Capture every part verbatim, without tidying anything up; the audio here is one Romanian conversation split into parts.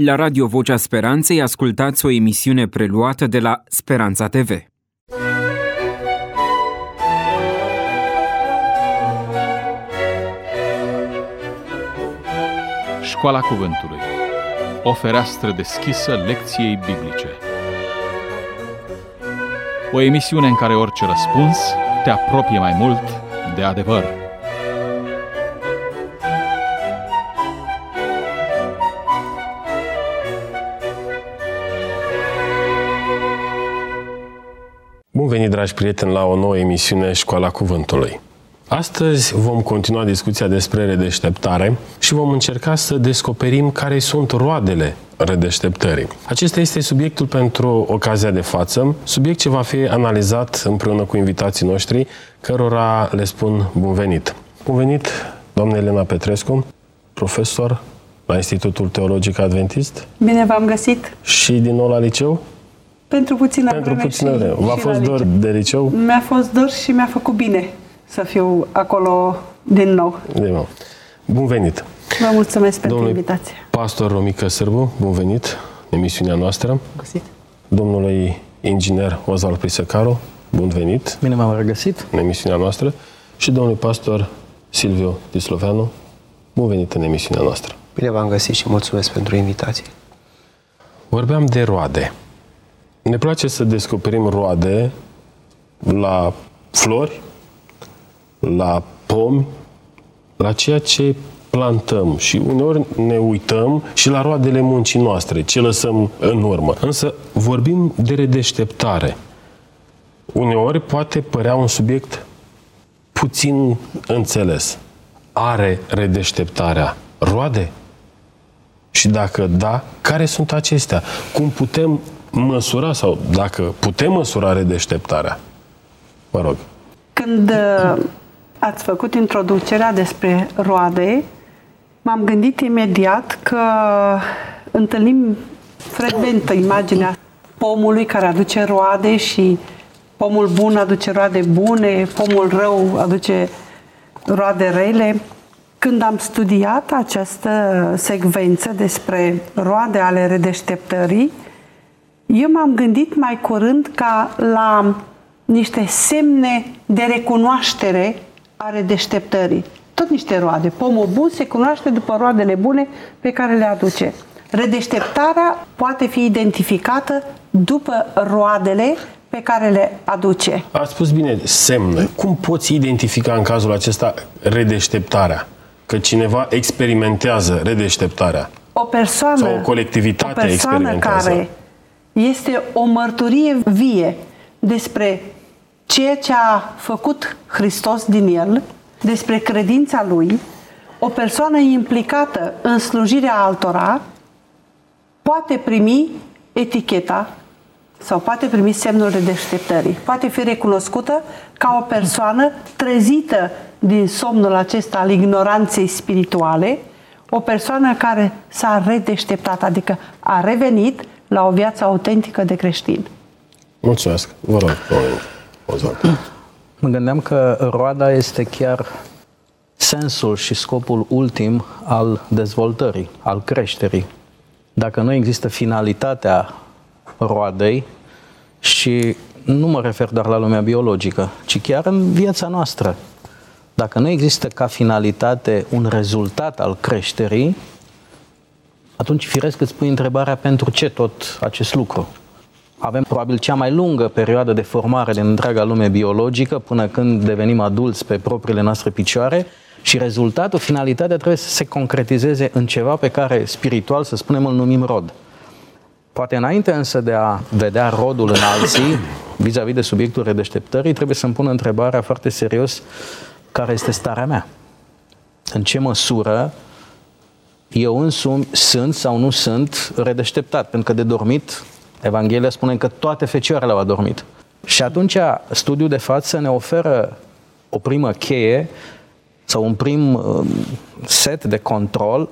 La Radio Vocea Speranței ascultați o emisiune preluată de la Speranța T V. Școala Cuvântului. O fereastră deschisă lecției biblice. O emisiune în care orice răspuns te apropie mai mult de adevăr. Bun venit, dragi prieteni, la o nouă emisiune Școala Cuvântului. Astăzi vom continua discuția despre redeșteptare și vom încerca să descoperim care sunt roadele redeșteptării. Acesta este subiectul pentru ocazia de față, subiect ce va fi analizat împreună cu invitații noștri, cărora le spun bun venit. Bun venit, doamna Elena Petrescu, profesor la Institutul Teologic Adventist. Bine v-am găsit! Și din nou la liceu? Pentru puțină Pentru vreme puțină și, vreme. V-a și fost dor de liceu? Mi-a fost dor și mi-a făcut bine să fiu acolo din nou. De nou. Bun venit! Vă mulțumesc pentru Domnului invitație. Pastor Romică Sârbu, bun venit în emisiunea noastră. Găsit. Domnului inginer Ozal Prisăcaru, bun venit. Bine v-am regăsit. În emisiunea noastră. Și domnului pastor Silviu Tisloveanu, bun venit în emisiunea noastră. Bine v-am găsit și mulțumesc pentru invitație. Vorbeam de roade. Ne place să descoperim roade la flori, la pomi, la ceea ce plantăm și uneori ne uităm și la roadele muncii noastre, ce lăsăm în urmă. Însă vorbim de redeșteptare. Uneori poate părea un subiect puțin înțeles. Are redeșteptarea roade? Și dacă da, care sunt acestea? Cum putem măsura sau dacă putem măsura redeșteptarea? Mă rog. Când uh, ați făcut introducerea despre roade, m-am gândit imediat că întâlnim frecvent imaginea pomului care aduce roade și pomul bun aduce roade bune, pomul rău aduce roade rele. Când am studiat această secvență despre roade ale redeșteptării, eu m-am gândit mai curând ca la niște semne de recunoaștere a redeșteptării. Tot niște roade. Pomul bun se cunoaște după roadele bune pe care le aduce. Redeșteptarea poate fi identificată după roadele pe care le aduce. Ați spus bine, semne. Cum poți identifica în cazul acesta redeșteptarea? Că cineva experimentează redeșteptarea. O persoană, sau o colectivitate o persoană experimentează. Care este o mărturie vie despre ceea ce a făcut Hristos din el, despre credința lui, o persoană implicată în slujirea altora, poate primi eticheta sau poate primi semnul redeșteptării. Poate fi recunoscută ca o persoană trezită din somnul acesta al ignoranței spirituale, o persoană care s-a redeșteptat, adică a revenit la o viață autentică de creștin. Mulțumesc. Vă rog, Ozal. Mă gândeam că roada este chiar sensul și scopul ultim al dezvoltării, al creșterii. Dacă nu există finalitatea roadei, și nu mă refer doar la lumea biologică, ci chiar în viața noastră, dacă nu există ca finalitate un rezultat al creșterii, atunci firesc îți pui întrebarea pentru ce tot acest lucru. Avem probabil cea mai lungă perioadă de formare din întreaga lume biologică până când devenim adulți pe propriile noastre picioare și rezultatul, finalitatea trebuie să se concretizeze în ceva pe care spiritual, să spunem, îl numim rod. Poate înainte însă de a vedea rodul în alții, vis-a-vis de subiectul redeșteptării, trebuie să-mi pun întrebarea foarte serios: care este starea mea? În ce măsură eu însumi sunt sau nu sunt redeșteptat? Pentru că de dormit, Evanghelia spune că toate fecioarele au adormit. Și atunci studiul de față ne oferă o primă cheie sau un prim set de control,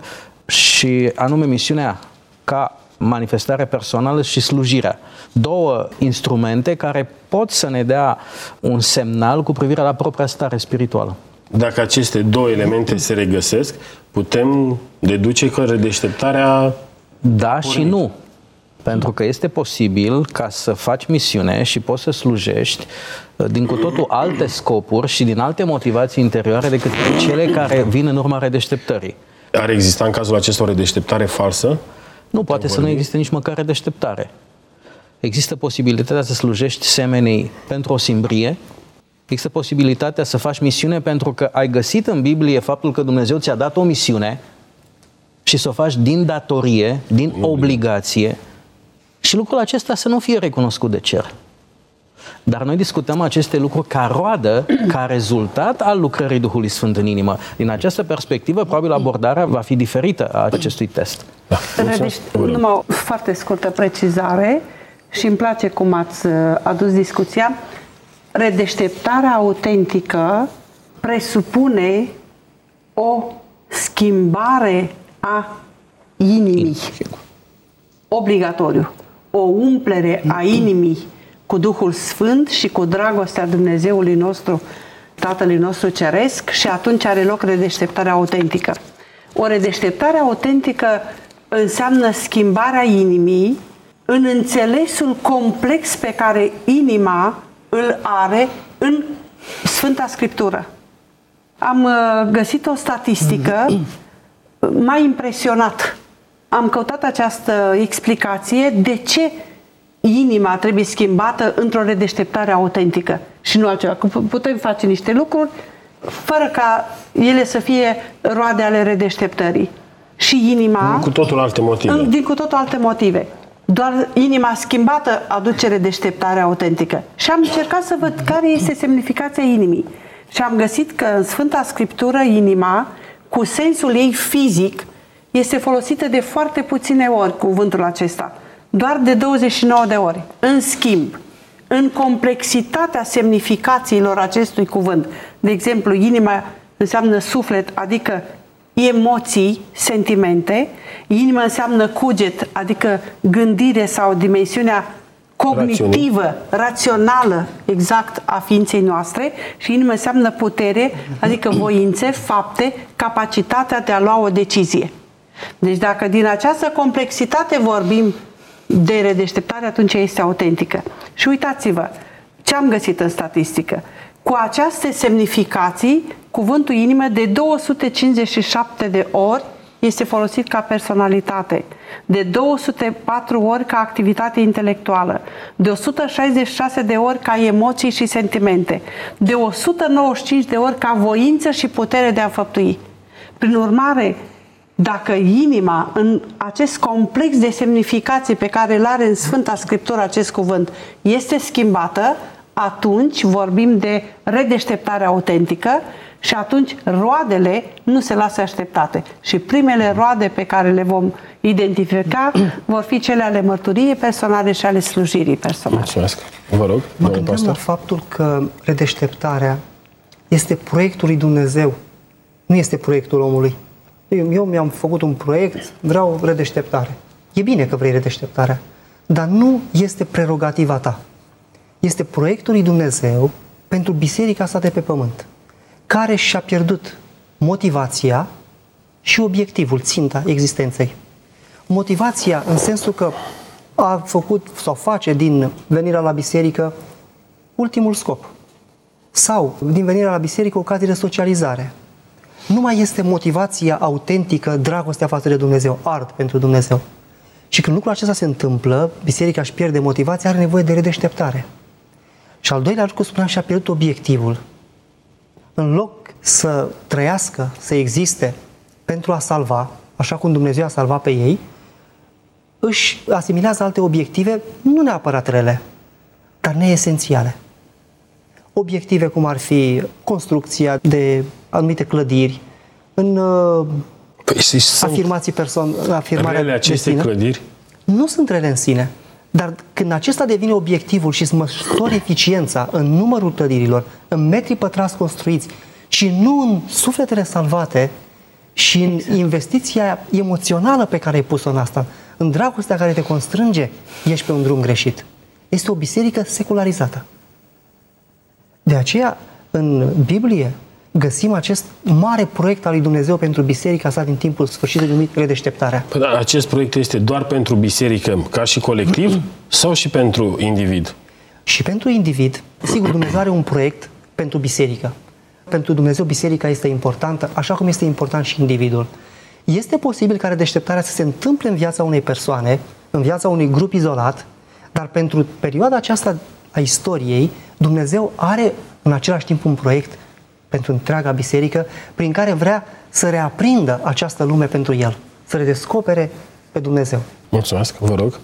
și anume misiunea ca manifestare personală și slujirea. Două instrumente care pot să ne dea un semnal cu privire la propria stare spirituală. Dacă aceste două elemente se regăsesc, putem deduce că redeșteptarea Da și nu. Pentru că este posibil ca să faci misiune și poți să slujești din cu totul alte scopuri și din alte motivații interioare decât cele care vin în urma redeșteptării. Ar exista în cazul acesta o redeșteptare falsă? Nu, poate să nu existe nici măcar redeșteptare. Există posibilitatea să slujești semenii pentru o simbrie, există posibilitatea să faci misiune pentru că ai găsit în Biblie faptul că Dumnezeu ți-a dat o misiune și să o faci din datorie, din obligație, și lucrul acesta să nu fie recunoscut de cer. Dar noi discutăm aceste lucruri ca roadă, ca rezultat al lucrării Duhului Sfânt în inimă. Din această perspectivă, probabil abordarea va fi diferită a acestui test. Da. Numai o foarte scurtă precizare și îmi place cum ați adus discuția. Redeșteptarea autentică presupune o schimbare a inimii. Obligatoriu. O umplere a inimii cu Duhul Sfânt și cu dragostea Dumnezeului nostru, Tatălui nostru Ceresc, și atunci are loc redeșteptarea autentică. O redeșteptare autentică înseamnă schimbarea inimii în înțelesul complex pe care inima îl are în Sfânta Scriptură. Am găsit o statistică, m-a impresionat. Am căutat această explicație de ce inima trebuie schimbată într-o redeșteptare autentică și nu altceva. Putem face niște lucruri fără ca ele să fie roade ale redeșteptării. Și inima... Cu totul alte motive. Din cu totul alte motive. Doar inima schimbată aduce redeșteptarea autentică. Și am încercat să văd care este semnificația inimii. Și am găsit că în Sfânta Scriptură inima, cu sensul ei fizic, este folosită de foarte puține ori cuvântul acesta. Doar de douăzeci și nouă de ori. În schimb, în complexitatea semnificațiilor acestui cuvânt, de exemplu, inima înseamnă suflet, adică emoții, sentimente, inima înseamnă cuget, adică gândire sau dimensiunea cognitivă, rațională, exact, a ființei noastre, și inima înseamnă putere, adică voințe, fapte, capacitatea de a lua o decizie. Deci dacă din această complexitate vorbim de redeșteptare, atunci este autentică. Și uitați-vă ce am găsit în statistică. Cu aceste semnificații, cuvântul inimă de două sute cincizeci și șapte de ori este folosit ca personalitate, de două sute patru ori ca activitate intelectuală, de o sută șaizeci și șase de ori ca emoții și sentimente, de o sută nouăzeci și cinci de ori ca voință și putere de a înfăptui. Prin urmare, dacă inima, în acest complex de semnificații pe care îl are în Sfânta Scriptură acest cuvânt, este schimbată, atunci vorbim de redeșteptare autentică și atunci roadele nu se lasă așteptate. Și primele roade pe care le vom identifica vor fi cele ale mărturiei personale și ale slujirii personale. Mulțumesc. Vă rog, mă gândeam la faptul că redeșteptarea este proiectul lui Dumnezeu, nu este proiectul omului. Eu, eu mi-am făcut un proiect, vreau redeșteptare. E bine că vrei redeșteptarea, dar nu este prerogativa ta. Este proiectul lui Dumnezeu pentru biserica sa de pe pământ, care și-a pierdut motivația și obiectivul, ținta existenței. Motivația în sensul că a făcut sau face din venirea la biserică ultimul scop. Sau din venirea la biserică ocazie de socializare. Nu mai este motivația autentică, dragostea față de Dumnezeu, ard pentru Dumnezeu. Și când lucrul acesta se întâmplă, biserica își pierde motivația, are nevoie de redeșteptare. Și al doilea lucru, spuneam, și-a pierdut obiectivul. În loc să trăiască, să existe pentru a salva, așa cum Dumnezeu a salvat pe ei, își asimilează alte obiective, nu neapărat rele, dar neesențiale. Obiective cum ar fi construcția de anumite clădiri, în uh, păi, afirmații personale, afirmarea rele aceste de sine. Clădiri? Nu sunt rele în sine, dar când acesta devine obiectivul și îți măsori eficiența în numărul clădirilor, în metri pătrați construiți și nu în sufletele salvate și în investiția emoțională pe care ai pus-o în asta, în dragostea care te constrânge, ești pe un drum greșit. Este o biserică secularizată. De aceea, în Biblie, găsim acest mare proiect al lui Dumnezeu pentru biserica sa din timpul sfârșitului numit Redeșteptarea. Păi, dar acest proiect este doar pentru biserică ca și colectiv sau și pentru individ? Și pentru individ, sigur, Dumnezeu are un proiect pentru biserică. Pentru Dumnezeu biserica este importantă, așa cum este important și individul. Este posibil ca redeșteptarea să se întâmple în viața unei persoane, în viața unui grup izolat, dar pentru perioada aceasta a istoriei, Dumnezeu are în același timp un proiect pentru întreaga biserică, prin care vrea să reaprindă această lume pentru El, să redescopere pe Dumnezeu. Mulțumesc, vă rog.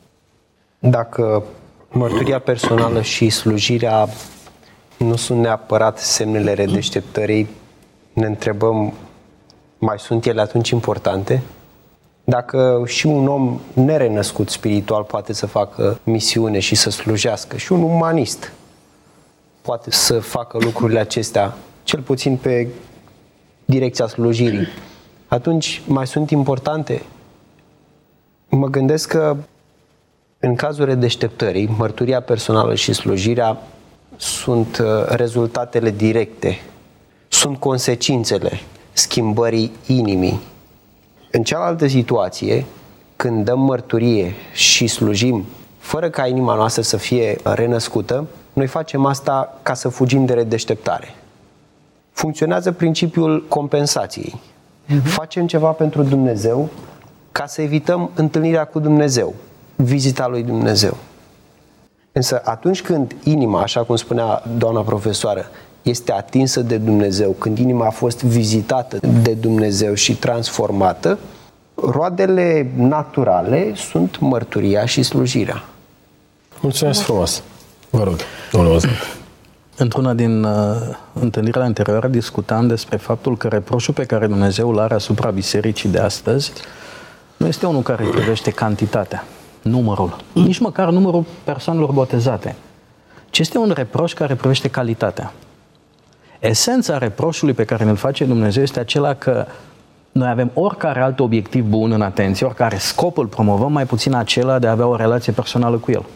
Dacă mărturia personală și slujirea nu sunt neapărat semnele redeșteptării, ne întrebăm, mai sunt ele atunci importante? Dacă și un om nerenăscut spiritual poate să facă misiune și să slujească, și un umanist poate să facă lucrurile acestea, cel puțin pe direcția slujirii, atunci mai sunt importante? Mă gândesc că în cazul redeșteptării, mărturia personală și slujirea sunt rezultatele directe, sunt consecințele schimbării inimii. În cealaltă situație, când dăm mărturie și slujim fără ca inima noastră să fie renăscută, noi facem asta ca să fugim de redeșteptare. Funcționează principiul compensației. Uh-huh. Facem ceva pentru Dumnezeu ca să evităm întâlnirea cu Dumnezeu, vizita lui Dumnezeu. Însă atunci când inima, așa cum spunea doamna profesoară, este atinsă de Dumnezeu, când inima a fost vizitată de Dumnezeu și transformată, roadele naturale sunt mărturia și slujirea. Mulțumesc frumos. Vă rog, domnul Ozan. Într-una din uh, întâlnirile anterioare discutam despre faptul că reproșul pe care Dumnezeu îl are asupra bisericii de astăzi nu este unul care privește cantitatea, numărul, nici măcar numărul persoanelor botezate, ci este un reproș care privește calitatea. Esența reproșului pe care ne-l face Dumnezeu este acela că noi avem oricare alt obiectiv bun în atenție, oricare scop îl promovăm, mai puțin acela de a avea o relație personală cu El.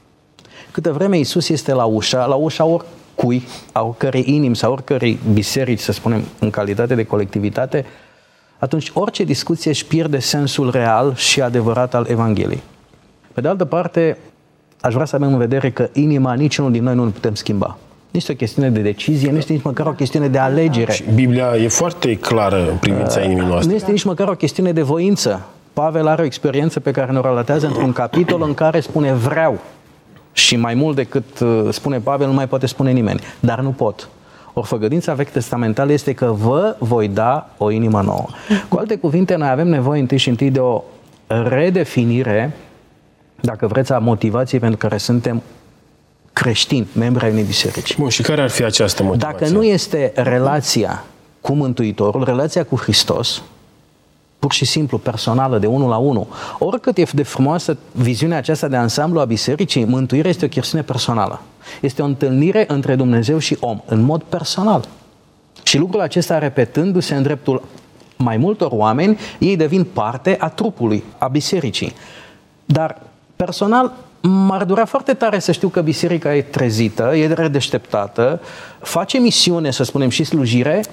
Câtă vreme Iisus este la ușa, la ușa oricui, a oricărei inimi sau oricărei biserici, să spunem, în calitate de colectivitate, atunci orice discuție își pierde sensul real și adevărat al Evangheliei. Pe de altă parte, aș vrea să avem în vedere că inima niciunul din noi nu îl putem schimba. Nu este o chestiune de decizie, nu este nici măcar o chestiune de alegere. Și Biblia e foarte clară în privința inimii noastre. Nu este nici măcar o chestiune de voință. Pavel are o experiență pe care ne-o relatează într-un capitol în care spune vreau. Și mai mult decât spune Pavel, nu mai poate spune nimeni. Dar nu pot. Ori făgăduința vechi testamentală este că vă voi da o inimă nouă. Cu alte cuvinte, noi avem nevoie întâi și întâi de o redefinire, dacă vreți, a motivației pentru care suntem creștini, membri ai unei biserici. Bun, și care ar fi această motivație? Dacă nu este relația cu Mântuitorul, relația cu Hristos, pur și simplu, personală, de unul la unul, oricât e de frumoasă viziunea aceasta de ansamblu a bisericii, mântuirea este o chestiune personală. Este o întâlnire între Dumnezeu și om, în mod personal. Și lucrul acesta, repetându-se în dreptul mai multor oameni, ei devin parte a trupului, a bisericii. Dar, personal, m-ar durea foarte tare să știu că biserica e trezită, e redeșteptată, face misiune, să spunem, și slujire,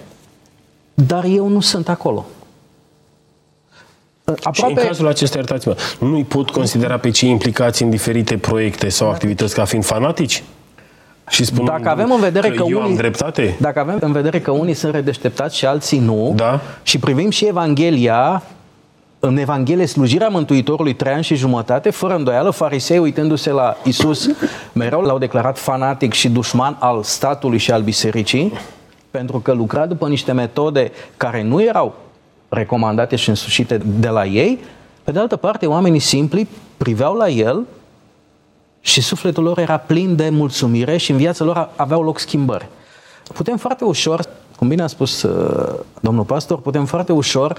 dar eu nu sunt acolo. Aproape... Și în cazul acesta, iertați-mă, nu-i pot considera pe cei implicați în diferite proiecte sau activități ca fiind fanatici? Și spun dacă avem în vedere că, că eu unii, am dreptate? Dacă avem în vedere că unii sunt redeșteptați și alții nu, da? Și privim și Evanghelia, în Evanghelie slujirea Mântuitorului trei ani și jumătate, fără îndoială, farisei, uitându-se la Iisus, mereu l-au declarat fanatic și dușman al statului și al bisericii, pentru că lucra după niște metode care nu erau recomandate și însușite de la ei. Pe de altă parte, oamenii simpli priveau la el și sufletul lor era plin de mulțumire și în viața lor aveau loc schimbări. Putem foarte ușor, cum bine a spus uh, domnul pastor, putem foarte ușor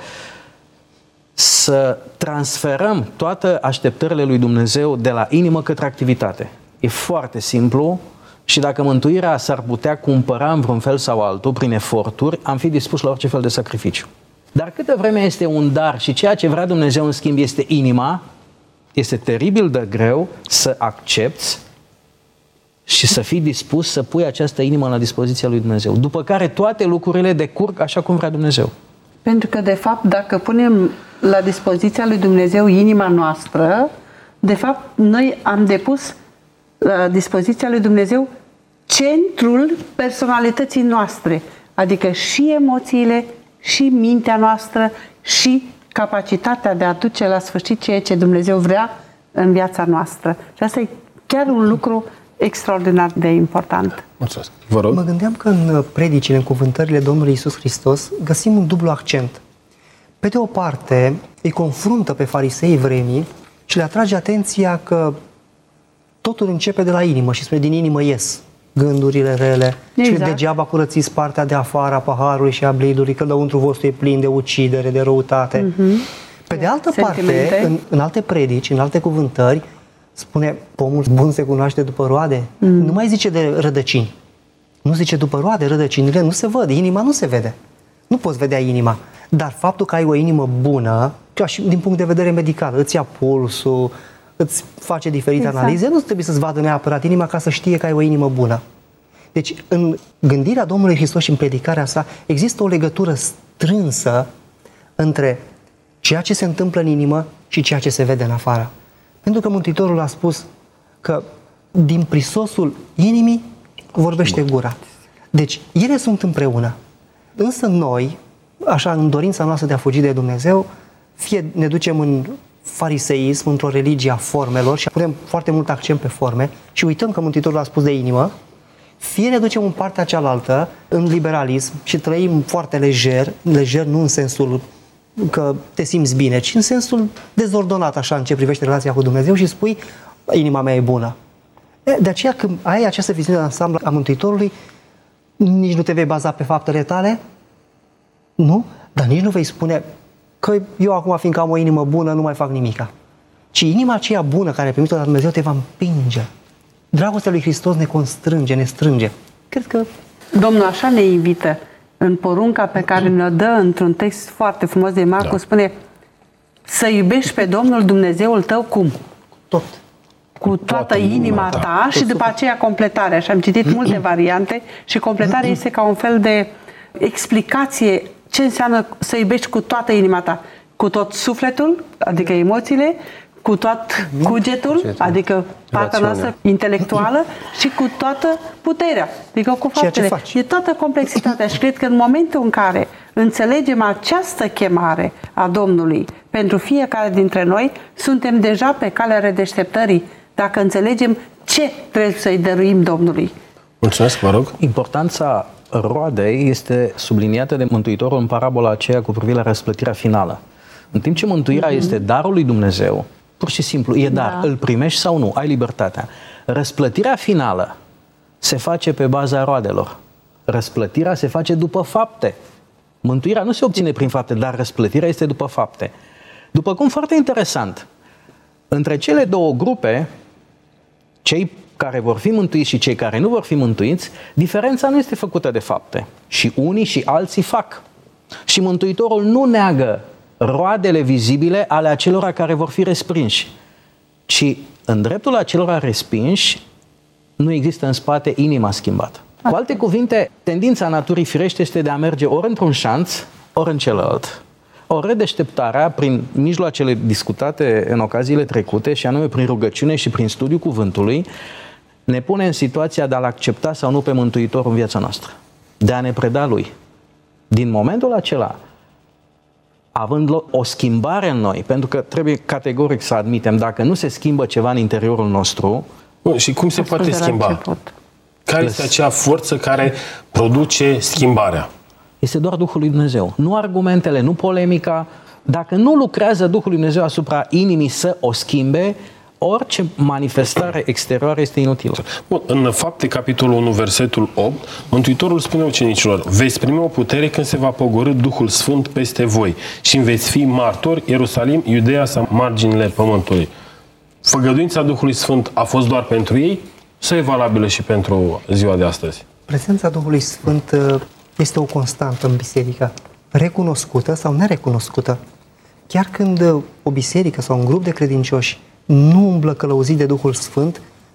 să transferăm toate așteptările lui Dumnezeu de la inimă către activitate. E foarte simplu și dacă mântuirea s-ar putea cumpăra în vreun fel sau altul, prin eforturi, am fi dispuși la orice fel de sacrificiu. Dar câtă vreme este un dar și ceea ce vrea Dumnezeu în schimb este inima, este teribil de greu să accepți și să fii dispus să pui această inimă la dispoziția lui Dumnezeu. După care toate lucrurile decurg așa cum vrea Dumnezeu. Pentru că, de fapt, dacă punem la dispoziția lui Dumnezeu inima noastră, de fapt, noi am depus la dispoziția lui Dumnezeu centrul personalității noastre, adică și emoțiile, și mintea noastră, și capacitatea de a duce la sfârșit ceea ce Dumnezeu vrea în viața noastră. Și asta e chiar un lucru extraordinar de important. Mulțumesc. Vă rog. Mă gândeam că în predicile, în cuvântările Domnului Iisus Hristos, găsim un dublu accent. Pe de o parte, îi confruntă pe farisei vremii și le atrage atenția că totul începe de la inimă și spune din inimă ies gândurile rele. Exact. Și degeaba curățiți partea de afară a paharului și a blidului, că lăuntru vostru e plin de ucidere, de răutate. Mm-hmm. Pe de altă parte, în, în alte predici, în alte cuvântări, spune, pomul bun se cunoaște după roade. Mm. Nu mai zice de rădăcini. Nu zice după roade, rădăcinile nu se văd, inima nu se vede. Nu poți vedea inima. Dar faptul că ai o inimă bună, ca și din punct de vedere medical, îți ia pulsul, îți face diferite exact. analize, nu trebuie să-ți vadă neapărat inima ca să știe că ai o inimă bună. Deci, în gândirea Domnului Hristos și în predicarea sa, există o legătură strânsă între ceea ce se întâmplă în inimă și ceea ce se vede în afară. Pentru că Mântuitorul a spus că din prisosul inimii vorbește gura. Deci, ele sunt împreună. Însă noi, așa, în dorința noastră de a fugi de Dumnezeu, fie ne ducem în fariseism, într-o religie a formelor și punem foarte mult accent pe forme și uităm că Mântuitorul a spus de inimă, fie ne ducem în partea cealaltă, în liberalism și trăim foarte lejer, lejer nu în sensul că te simți bine, ci în sensul dezordonat așa în ce privește relația cu Dumnezeu și spui, inima mea e bună. De aceea când ai această viziune de ansamblu a Mântuitorului, nici nu te vei baza pe faptele tale, nu? Dar nici nu vei spune că eu acum, fiindcă am o inimă bună, nu mai fac nimica. Ci inima aceea bună care a primit-o de la Dumnezeu te va împinge. Dragostea lui Hristos ne constrânge, ne strânge. Cred că Domnul așa ne invită în porunca pe care ne-o dă într-un text foarte frumos de Marcu, da. Spune să iubești pe Domnul Dumnezeul tău cum? Tot. Cu toată inima ta, ta și după aceea completarea. Și am citit multe variante și completarea este ca un fel de explicație ce înseamnă să iubești cu toată inima ta. Cu tot sufletul, adică emoțiile, cu tot cugetul, adică partea noastră intelectuală și cu toată puterea, adică cu faptele. E toată complexitatea și cred că în momentul în care înțelegem această chemare a Domnului pentru fiecare dintre noi, suntem deja pe calea redeșteptării, dacă înțelegem ce trebuie să-i dăruim Domnului. Mulțumesc, vă rog. Importanța roadei este subliniată de Mântuitorul în parabola aceea cu privire la răsplătirea finală. În timp ce mântuirea mm-hmm. este darul lui Dumnezeu, pur și simplu, e dar, da. Îl primești sau nu, ai libertatea. Răsplătirea finală se face pe baza roadelor. Răsplătirea se face după fapte. Mântuirea nu se obține prin fapte, dar răsplătirea este după fapte. După cum, foarte interesant, între cele două grupe, cei care vor fi mântuiți și cei care nu vor fi mântuiți, diferența nu este făcută de fapte. Și unii și alții fac. Și Mântuitorul nu neagă roadele vizibile ale acelora care vor fi respinși, ci în dreptul acelora respinși nu există în spate inima schimbată. Cu alte cuvinte, tendința naturii firește este de a merge ori într-un șanț, ori în celălalt. O redeșteptarea prin mijloacele discutate în ocaziile trecute, și anume prin rugăciune și prin studiul cuvântului, ne pune în situația de a-L accepta sau nu pe Mântuitorul în viața noastră, de a ne preda Lui. Din momentul acela, având o schimbare în noi, pentru că trebuie categoric să admitem, dacă nu se schimbă ceva în interiorul nostru... Bun, și cum se poate schimba? Care este acea forță care produce schimbarea? Este doar Duhul lui Dumnezeu. Nu argumentele, nu polemica. Dacă nu lucrează Duhul lui Dumnezeu asupra inimii să o schimbe, orice manifestare exterioară este inutilă. Bun, în Fapte, capitolul unu, versetul opt, Mântuitorul spune ucenicilor: veți primi o putere când se va pogorî Duhul Sfânt peste voi și veți fi martori Ierusalim, Iudeea sau marginile pământului. Făgăduința Duhului Sfânt a fost doar pentru ei sau e valabilă și pentru ziua de astăzi? Prezența Duhului Sfânt este o constantă în biserică, recunoscută sau nerecunoscută. Chiar când o biserică sau un grup de credincioși nu umblă călăuzit de Duhul Sfânt,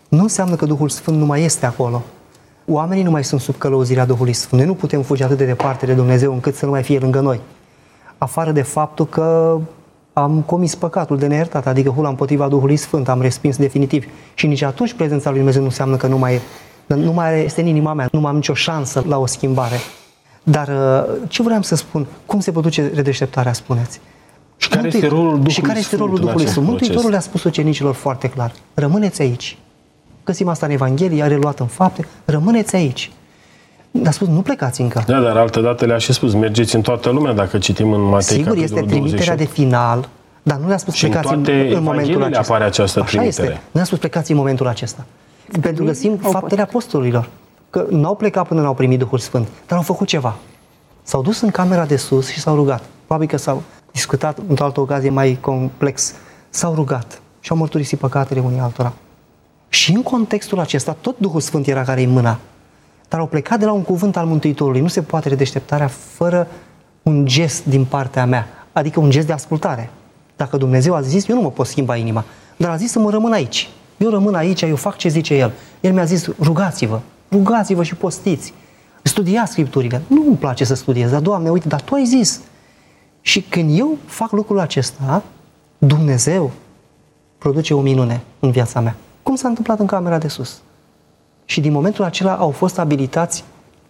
nu înseamnă că Duhul Sfânt nu mai este acolo. Oamenii nu mai sunt sub călăuzirea Duhului Sfânt. Noi nu putem fugi atât de departe de Dumnezeu încât să nu mai fie lângă noi. Afară de faptul că am comis păcatul de neiertat, adică hula împotriva Duhului Sfânt, am respins definitiv. Și nici atunci prezența lui Dumnezeu nu înseamnă că nu mai, nu mai este în inima mea, nu mai am nicio șansă la o schimbare. Dar ce vreau să spun? Cum se produce redeșteptarea, spuneți? Și care este rolul Duhului Și care este rolul Duhului Sfânt? Mântuitorul le-a spus ucenicilor foarte clar. Rămâneți aici. Găsim asta în Evanghelie, a reluat în fapte. Rămâneți aici. Le-a spus, nu plecați încă. Da, dar altădată le-a și spus, mergeți în toată lumea, dacă citim în Matei, sigur, este trimiterea de final, dar nu le-a spus și plecați în, în, în momentul acesta. apare această Așa trimitere. este. Nu le-a spus plecați în momentul acesta. Pentru că găsim faptele apostolilor. Că n-au plecat până n-au primit Duhul Sfânt, dar au făcut ceva. S-au dus în camera de sus și s-au rugat. Probabil că s-au discutat într-o altă ocazie mai complex. S-au rugat și au mărturisit păcatele unii altora. Și în contextul acesta, tot Duhul Sfânt era care îi mâna. Dar au plecat de la un cuvânt al Mântuitorului. Nu se poate redeșteptarea fără un gest din partea mea, adică un gest de ascultare. Dacă Dumnezeu a zis, eu nu mă pot schimba inima, dar a zis să mă rămân aici. Eu rămân aici, eu fac ce zice El. El mi-a zis, rugați-vă, rugați-vă și postiți. Studiați Scripturile. Nu îmi place să studiez, dar Doamne, uite, dar Tu ai zis. Și când eu fac lucrul acesta, Dumnezeu produce o minune în viața mea. Cum s-a întâmplat în camera de sus. Și din momentul acela au fost abilitați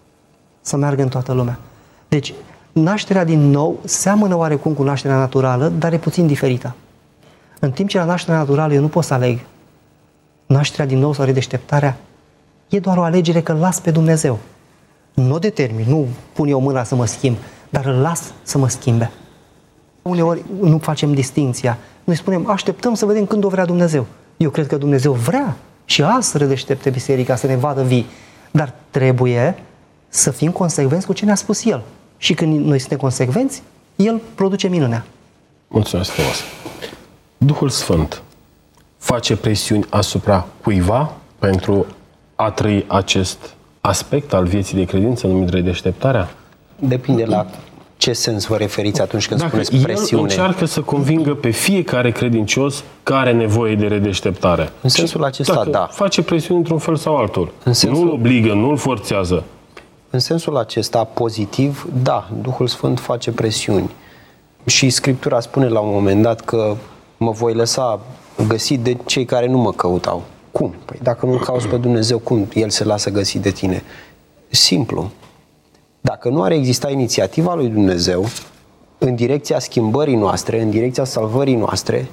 să meargă în toată lumea. Deci, nașterea din nou seamănă oarecum cu nașterea naturală, dar e puțin diferită. În timp ce la nașterea naturală eu nu pot să aleg, nașterea din nou sau redeșteptarea e doar o alegere că îl las pe Dumnezeu. Nu o determin, nu pun eu mâna să mă schimb, dar îl las să mă schimbe. Uneori nu facem distinția. Noi spunem, așteptăm să vedem când o vrea Dumnezeu. Eu cred că Dumnezeu vrea și azi să redeștepte biserica, să ne vadă vii. Dar trebuie să fim consecvenți cu ce ne-a spus El. Și când noi suntem consecvenți, El produce minunea. Mulțumesc frumos. Duhul Sfânt face presiuni asupra cuiva pentru a trăi acest aspect al vieții de credință numit redeșteptarea? Depinde la ce sens vă referiți atunci când Dacă spuneți presiune. El încearcă să convingă pe fiecare credincios care are nevoie de redeșteptare. În sensul acesta, Dacă da. face presiuni într-un fel sau altul. În sensul... Nu-l obligă, nu-l forțează. În sensul acesta pozitiv, da, Duhul Sfânt face presiuni. Și Scriptura spune la un moment dat că mă voi lăsa găsit de cei care nu mă căutau. Cum? Păi dacă nu-L cauți pe Dumnezeu, cum El se lasă găsit de tine? Simplu. Dacă nu ar exista inițiativa lui Dumnezeu în direcția schimbării noastre, în direcția salvării noastre,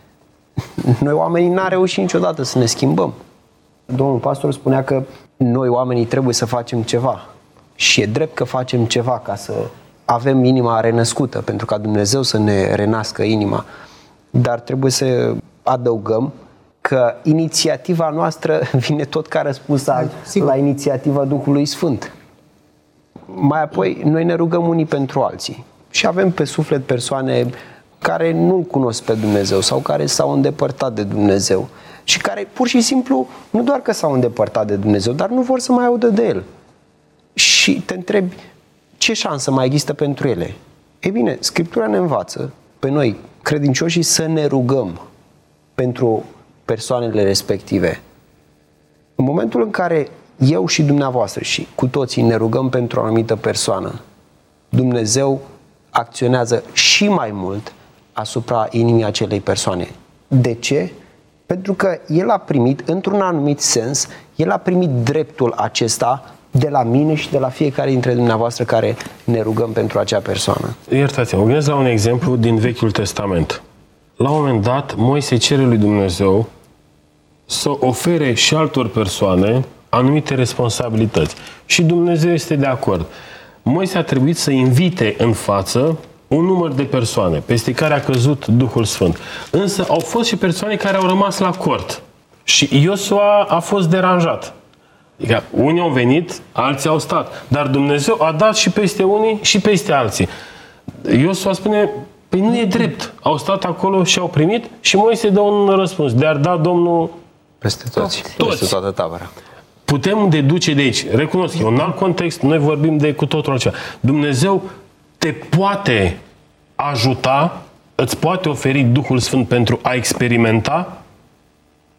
noi oamenii n-am reușit niciodată să ne schimbăm. Domnul pastor spunea că noi oamenii trebuie să facem ceva. Și e drept că facem ceva ca să avem inima renăscută, pentru ca Dumnezeu să ne renască inima. Dar trebuie să adăugăm că inițiativa noastră vine tot ca răspuns la inițiativa Duhului Sfânt. Mai apoi, noi ne rugăm unii pentru alții. Și avem pe suflet persoane care nu-L cunosc pe Dumnezeu sau care s-au îndepărtat de Dumnezeu. Și care pur și simplu, nu doar că s-au îndepărtat de Dumnezeu, dar nu vor să mai audă de El. Și te întrebi, ce șansă mai există pentru ele? Ei bine, Scriptura ne învață pe noi, credincioșii, să ne rugăm pentru persoanele respective. În momentul în care eu și dumneavoastră și cu toții ne rugăm pentru o anumită persoană, Dumnezeu acționează și mai mult asupra inimii acelei persoane. De ce? Pentru că El a primit, într-un anumit sens, El a primit dreptul acesta de la mine și de la fiecare dintre dumneavoastră care ne rugăm pentru acea persoană. Iertați-mă, mă gândesc la un exemplu din Vechiul Testament. La un moment dat, Moise cere lui Dumnezeu să ofere și altor persoane anumite responsabilități. Și Dumnezeu este de acord. Moise a trebuit să invite în față un număr de persoane peste care a căzut Duhul Sfânt. Însă au fost și persoane care au rămas la cort. Și Iosua a fost deranjat. Adică unii au venit, alții au stat. Dar Dumnezeu a dat și peste unii și peste alții. Iosua spune, păi nu e drept. Au stat acolo și au primit și Moise dă un răspuns. De-ar da Domnul peste toți, toți. Peste toată tabăra. Putem deduce de aici, recunosc, e un alt context, noi vorbim de cu totul altceva. Dumnezeu te poate ajuta, îți poate oferi Duhul Sfânt pentru a experimenta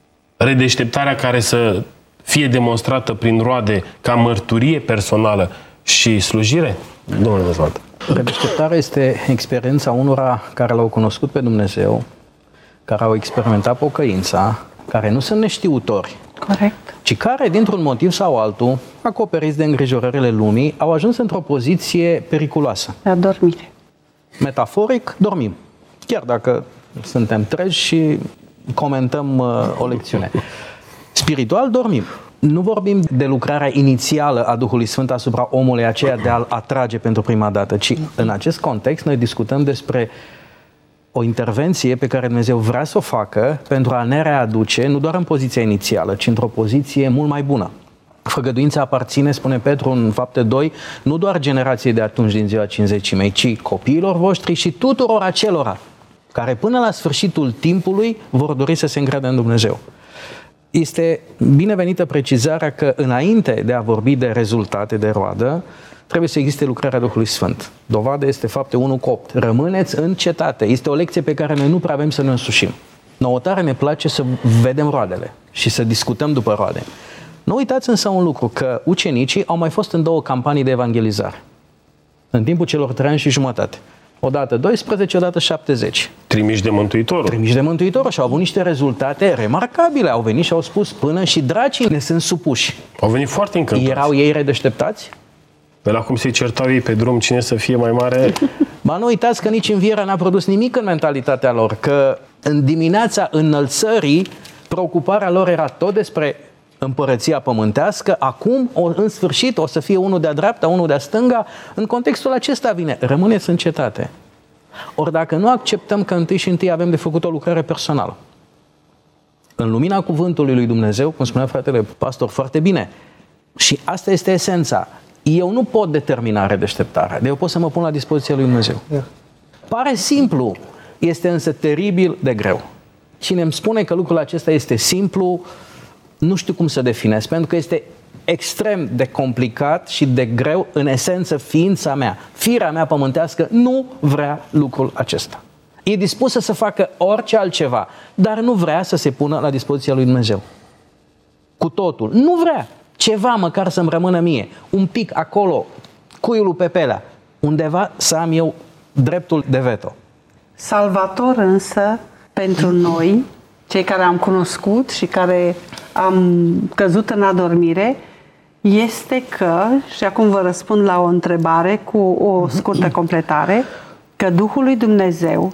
Redeșteptarea care să fie demonstrată prin roade ca mărturie personală și slujire? Domnule Dezvoltă. Redeșteptarea este experiența unora care l-au cunoscut pe Dumnezeu, care au experimentat pocăința, care nu sunt neștiutori, Corect. ci care, dintr-un motiv sau altul, acoperiți de îngrijorările lumii, au ajuns într-o poziție periculoasă. La dormire. Metaforic, dormim. Chiar dacă suntem treji și comentăm uh, o lecțiune. Spiritual, dormim. Nu vorbim de lucrarea inițială a Duhului Sfânt asupra omului aceea de a-l atrage pentru prima dată, ci în acest context noi discutăm despre o intervenție pe care Dumnezeu vrea să o facă pentru a ne readuce, nu doar în poziția inițială, ci într-o poziție mult mai bună. Făgăduința aparține, spune Petru în Fapte doi, nu doar generației de atunci din ziua cincizecimei, ci copiilor voștri și tuturor acelora care până la sfârșitul timpului vor dori să se încredă în Dumnezeu. Este binevenită precizarea că înainte de a vorbi de rezultate, de roadă, trebuie să existe lucrarea Duhului Sfânt. Dovadă este Fapte unu cu opt. Rămâneți în cetate. Este o lecție pe care noi nu prea avem să ne însușim. Nouă tare ne place să vedem roadele și să discutăm după roade. Nu uitați însă un lucru, că ucenicii au mai fost în două campanii de evangelizare. În timpul celor trei ani și jumătate. Odată doisprezece, odată șaptezeci. Trimiși de Mântuitorul. Trimiși de Mântuitorul și au avut niște rezultate remarcabile. Au venit și au spus, până și dracii ne sunt supuși. Au venit foarte încântați. Erau ei redeșteptați? Pe la cum se certau ei pe drum, cine să fie mai mare. Ba nu uitați că nici învierea n-a produs nimic în mentalitatea lor, că în dimineața înălțării, preocuparea lor era tot despre împărăția pământească, acum, în sfârșit, o să fie unul de-a dreapta, unul de-a stânga. În contextul acesta vine, rămâneți în cetate. Ori dacă nu acceptăm că întâi și întâi avem de făcut o lucrare personală, în lumina cuvântului lui Dumnezeu, cum spunea fratele pastor foarte bine, și asta este esența, eu nu pot determina redeșteptarea, eu pot să mă pun la dispoziția lui Dumnezeu. Yeah. Pare simplu, este însă teribil de greu. Cine îmi spune că lucrul acesta este simplu, nu știu cum să definez, pentru că este extrem de complicat și de greu, în esență, ființa mea, firea mea pământească nu vrea lucrul acesta. E dispusă să facă orice altceva, dar nu vrea să se pună la dispoziția lui Dumnezeu. Cu totul. Nu vrea. Ceva măcar să-mi rămână mie. Un pic acolo, cuiul lui Pepelea, undeva să am eu dreptul de veto. Salvator însă, pentru noi, cei care am cunoscut și care am căzut în adormire, este că, și acum vă răspund la o întrebare cu o scurtă completare, că Duhul lui Dumnezeu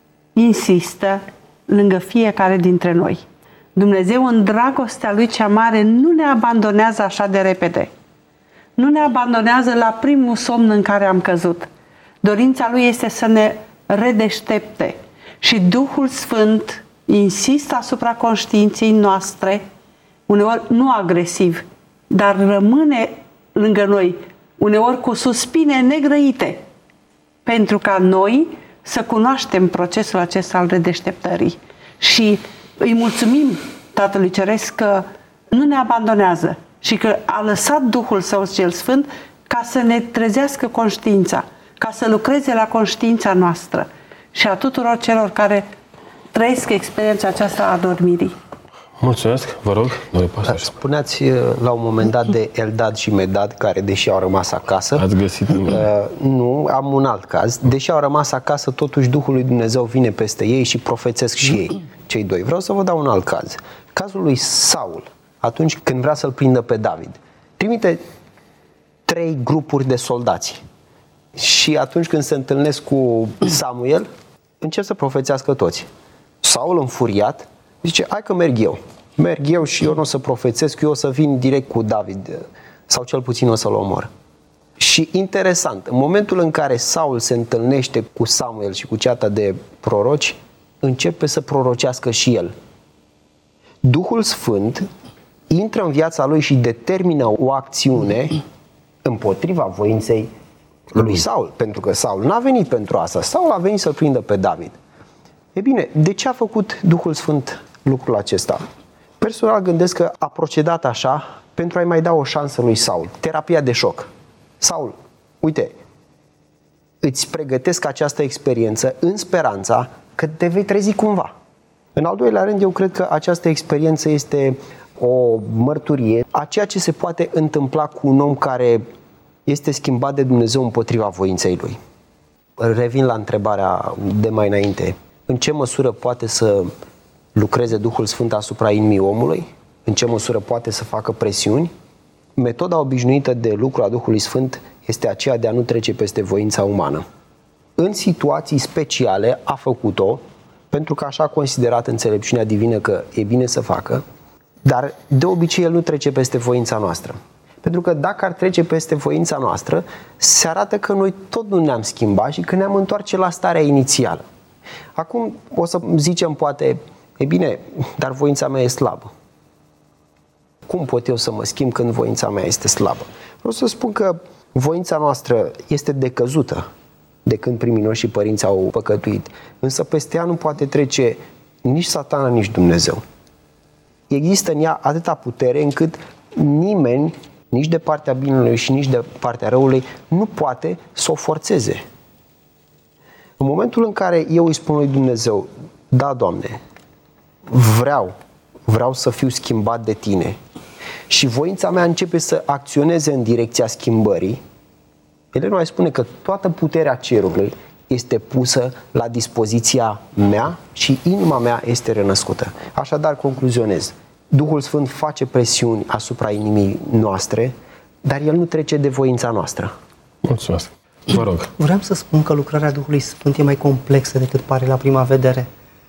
insistă lângă fiecare dintre noi. Dumnezeu, în dragostea Lui cea mare, nu ne abandonează așa de repede. Nu ne abandonează la primul somn în care am căzut. Dorința Lui este să ne redeștepte. Și Duhul Sfânt insistă asupra conștiinței noastre, uneori nu agresiv, dar rămâne lângă noi, uneori cu suspine negrăite, pentru ca noi să cunoaștem procesul acesta al redeșteptării. Și îi mulțumim Tatălui Ceresc că nu ne abandonează și că a lăsat Duhul Său cel Sfânt ca să ne trezească conștiința, ca să lucreze la conștiința noastră și a tuturor celor care trăiesc experiența aceasta a adormirii. Mulțumesc, vă rog, domnule pastor. Spuneați la un moment dat de Eldad și Medad, care deși au rămas acasă. Ați găsit uh, Nu, am un alt caz. Deși au rămas acasă, totuși Duhul lui Dumnezeu vine peste ei și profețesc și ei, cei doi. Vreau să vă dau un alt caz. Cazul lui Saul, atunci când vrea să-l prindă pe David. Trimite trei grupuri de soldați. Și atunci când se întâlnesc cu Samuel, încep să profețească toți. Saul, înfuriat, zice, hai că merg eu. Merg eu și eu nu o să profețesc, eu o să vin direct cu David, sau cel puțin o să-l omor. Și interesant, în momentul în care Saul se întâlnește cu Samuel și cu ceata de proroci, începe să prorocească și el. Duhul Sfânt intră în viața lui și determină o acțiune împotriva voinței lui Saul, pentru că Saul n-a venit pentru asta. Saul a venit să-l prindă pe David. E bine, de ce a făcut Duhul Sfânt lucrul acesta? Personal gândesc că a procedat așa pentru a-i mai da o șansă lui Saul. Terapia de șoc. Saul, uite, îți pregătesc această experiență în speranța că te vei trezi cumva. În al doilea rând, eu cred că această experiență este o mărturie a ceea ce se poate întâmpla cu un om care este schimbat de Dumnezeu împotriva voinței lui. Revin la întrebarea de mai înainte. În ce măsură poate să lucreze Duhul Sfânt asupra inimii omului? În ce măsură poate să facă presiuni? Metoda obișnuită de lucru a Duhului Sfânt este aceea de a nu trece peste voința umană. În situații speciale a făcut-o, pentru că așa a considerat înțelepciunea divină că e bine să facă, dar de obicei el nu trece peste voința noastră. Pentru că dacă ar trece peste voința noastră, se arată că noi tot nu ne-am schimbat și că ne-am întoarce la starea inițială. Acum o să zicem poate, e bine, dar voința mea e slabă. Cum pot eu să mă schimb când voința mea este slabă? Vreau să spun că voința noastră este decăzută de când primii noștri părinți au păcătuit. Însă peste ea nu poate trece nici Satana, nici Dumnezeu. Există în ea atâta putere încât nimeni, nici de partea binelui și nici de partea răului, nu poate să o forțeze. În momentul în care eu îi spun lui Dumnezeu, da, Doamne, vreau, vreau să fiu schimbat de Tine, și voința mea începe să acționeze în direcția schimbării, Elena mai spune că toată puterea cerului este pusă la dispoziția mea și inima mea este renăscută. Așadar, concluzionez. Duhul Sfânt face presiuni asupra inimii noastre, dar El nu trece de voința noastră. Mulțumesc. Vă rog. Vreau să spun că lucrarea Duhului Sfânt e mai complexă decât pare la prima vedere.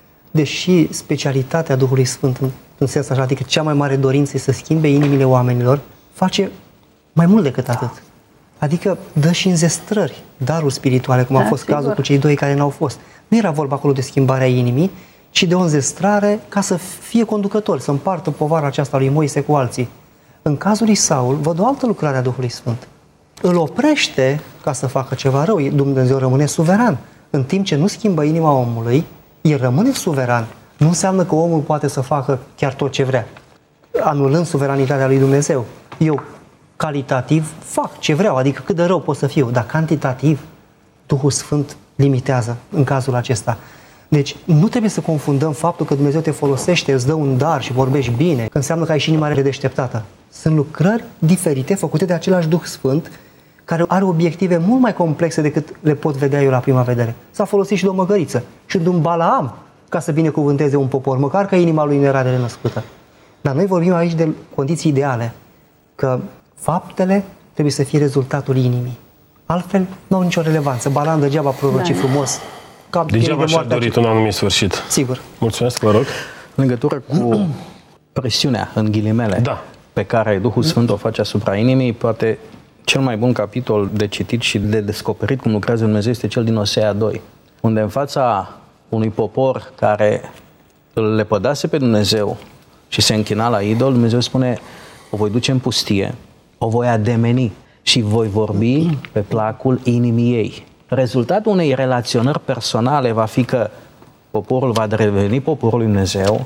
Deși specialitatea Duhului Sfânt, în, în sensul așa, adică cea mai mare dorință e să schimbe inimile oamenilor, face mai mult decât atât. Adică dă și înzestrări, daruri spirituale, cum da, a fost sigur. Cazul cu cei doi care n-au fost. Nu era vorba acolo de schimbarea inimii, ci de o înzestrare ca să fie conducător, să împartă povara aceasta lui Moise cu alții. În cazul lui Saul, văd o altă lucrare a Duhului Sfânt. Îl oprește ca să facă ceva rău. Dumnezeu rămâne suveran. În timp ce nu schimbă inima omului, el rămâne suveran. Nu înseamnă că omul poate să facă chiar tot ce vrea, anulând suveranitatea lui Dumnezeu. Eu, calitativ, fac ce vreau, adică cât de rău pot să fiu, dar cantitativ, Duhul Sfânt limitează în cazul acesta. Deci nu trebuie să confundăm faptul că Dumnezeu te folosește, îți dă un dar și vorbești bine, că înseamnă că ai și inima deșteptată. Sunt lucrări diferite făcute de același Duh Sfânt, care are obiective mult mai complexe decât le pot vedea eu la prima vedere. S-a folosit și de o măgăriță și de un Balaam ca să binecuvânteze un popor, măcar că inima lui nu era renăscută. Dar noi vorbim aici de condiții ideale, că faptele trebuie să fie rezultatul inimii. Altfel, nu au nicio relevanță. Balaam degeaba proroci da. frumos. Degeaba și-a dorit un anumit sfârșit. Sigur. Mulțumesc, vă rog. În legătură cu presiunea, în ghilimele, da. pe care Duhul Sfânt o face asupra inimii, poate cel mai bun capitol de citit și de descoperit cum lucrează Dumnezeu este cel din Osea doi, unde în fața unui popor care îl lepădase pe Dumnezeu și se închina la idol, Dumnezeu spune: o voi duce în pustie, o voi ademeni și voi vorbi pe placul inimii ei. Rezultatul unei relaționări personale va fi că poporul va deveni poporul lui Dumnezeu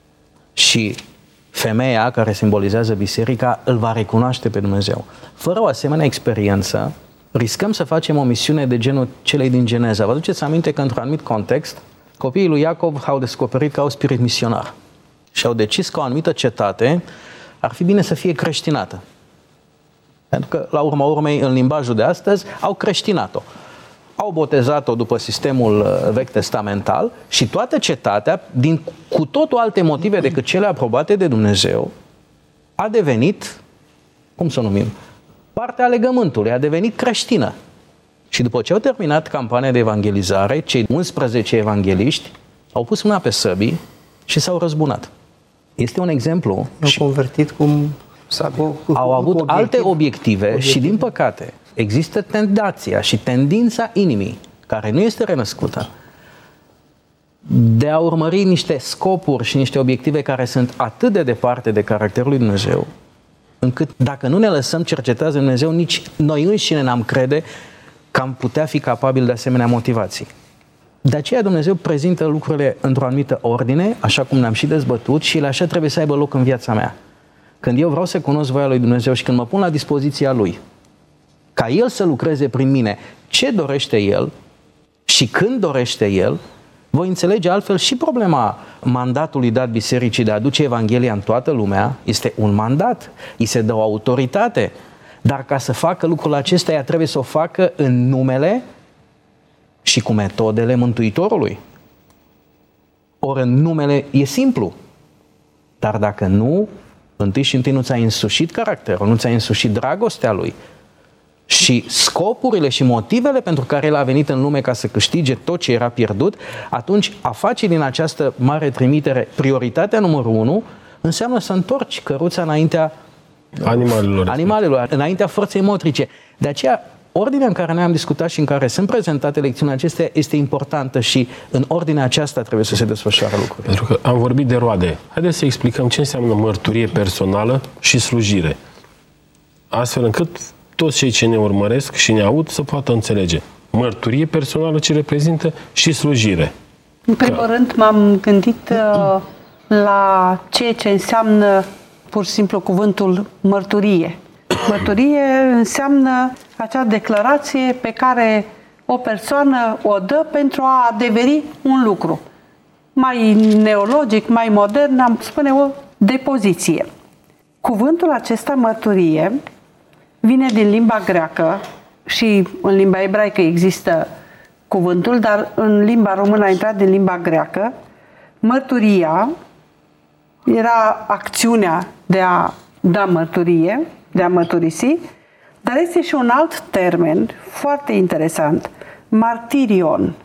și femeia, care simbolizează biserica, îl va recunoaște pe Dumnezeu. Fără o asemenea experiență, riscăm să facem o misiune de genul celei din Geneza. Vă aduceți aminte că, într-un anumit context, copiii lui Iacov au descoperit că au spirit misionar și au decis că o anumită cetate ar fi bine să fie creștinată. Pentru că, la urma urmei, în limbajul de astăzi, au creștinat-o. Au botezat-o după sistemul vechi testamental și toată cetatea, din cu totul alte motive decât cele aprobate de Dumnezeu, a devenit, cum să o numim, partea legământului, a devenit creștină. Și după ce au terminat campania de evangelizare, cei unsprezece evangeliști au pus mâna pe săbii și s-au răzbunat. Este un exemplu. Au convertit cum... Cu, cu, au avut cu alte obiective, obiective și, din păcate, există tendația și tendința inimii, care nu este renăscută, de a urmări niște scopuri și niște obiective care sunt atât de departe de caracterul lui Dumnezeu, încât dacă nu ne lăsăm cercetați de Dumnezeu, nici noi înșine n-am crede că am putea fi capabili de asemenea motivații. De aceea Dumnezeu prezintă lucrurile într-o anumită ordine, așa cum ne-am și dezbătut, și ele așa trebuie să aibă loc în viața mea. Când eu vreau să cunosc voia lui Dumnezeu și când mă pun la dispoziția Lui, ca El să lucreze prin mine ce dorește El și când dorește El, voi înțelege altfel și problema mandatului dat bisericii de a aduce Evanghelia în toată lumea. Este un mandat, îi se dă o autoritate, dar ca să facă lucrul acesta, ea trebuie să o facă în numele și cu metodele Mântuitorului. Ori în numele e simplu, dar dacă nu, întâi și întâi nu ți-ai însușit caracterul, nu ți-ai însușit dragostea lui și scopurile și motivele pentru care el a venit în lume ca să câștige tot ce era pierdut, atunci a face din această mare trimitere prioritatea numărul unu înseamnă să întorci căruța înaintea animalelor, animalelor înaintea forței motrice. De aceea, ordinea în care noi am discutat și în care sunt prezentate lecțiunile acestea este importantă și în ordinea aceasta trebuie să se desfășoare lucrurile. Pentru că am vorbit de roade. Haideți să explicăm ce înseamnă mărturie personală și slujire. Astfel încât toți cei ce ne urmăresc și ne aud să poată înțelege. Mărturie personală ce reprezintă și slujire. În primul Că... rând m-am gândit uh, la ceea ce înseamnă pur și simplu cuvântul mărturie. Mărturie înseamnă acea declarație pe care o persoană o dă pentru a adeveri un lucru. Mai neologic, mai modern, am spune o depoziție. Cuvântul acesta, mărturie, vine din limba greacă și în limba ebraică există cuvântul, dar în limba română a intrat din limba greacă. Mărturia era acțiunea de a da mărturie, de a mărturisi, dar este și un alt termen foarte interesant, martirion,